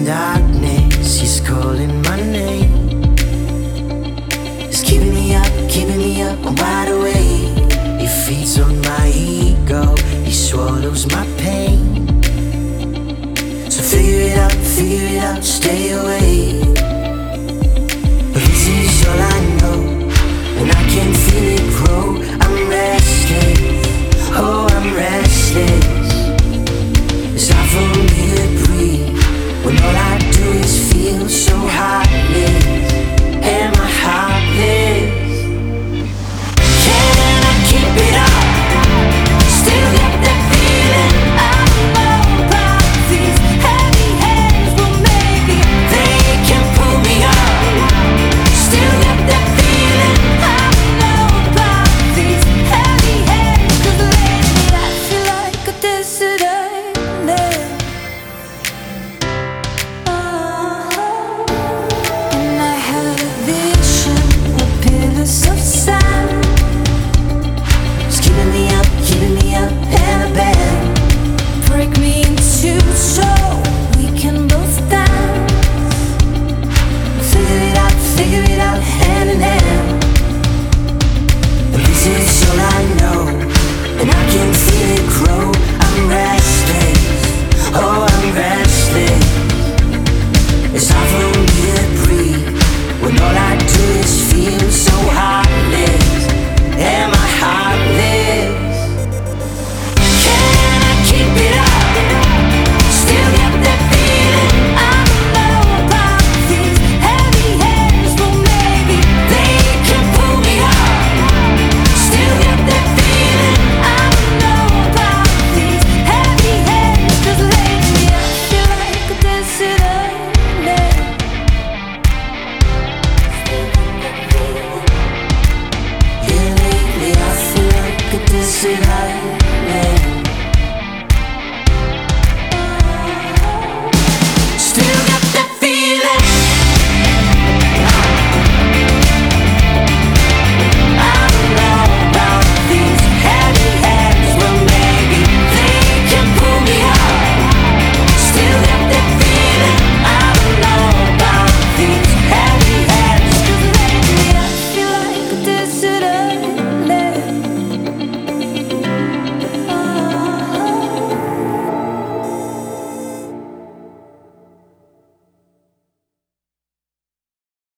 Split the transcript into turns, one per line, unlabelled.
darkness, he's calling my name. He's keeping me up, I'm wide awake. He feeds on my ego, he swallows my pain. So figure it out, stay away. But this is all I know, and I can feel it grow. I'm restless, oh I'm restless. It's hard for me to breathe when all I do is feel so heartless. Am I heartless? Can I keep it up? Still got that feeling. I know about these heavy hands, but maybe they can pull me up. Still got that feeling. I know about these heavy hands, 'cause lately I feel like a desert island. And I had a vision of pillars of sand. It's keeping me up, and a bend. Break me in two so we can both dance. Figure it out, hand in hand. But this is all I know, and I can feel it grow. I'm restless, oh I'm restless. It's hard for me to breathe when all I do is feel so heartless. Am I heartless? Can I keep it up? Still got that feeling. I know about these heavy hands, but maybe they can pull me up. Still got that feeling. I know about these heavy hands, 'cause lately I feel like a desert island. Yeah, lately I feel like a desert island.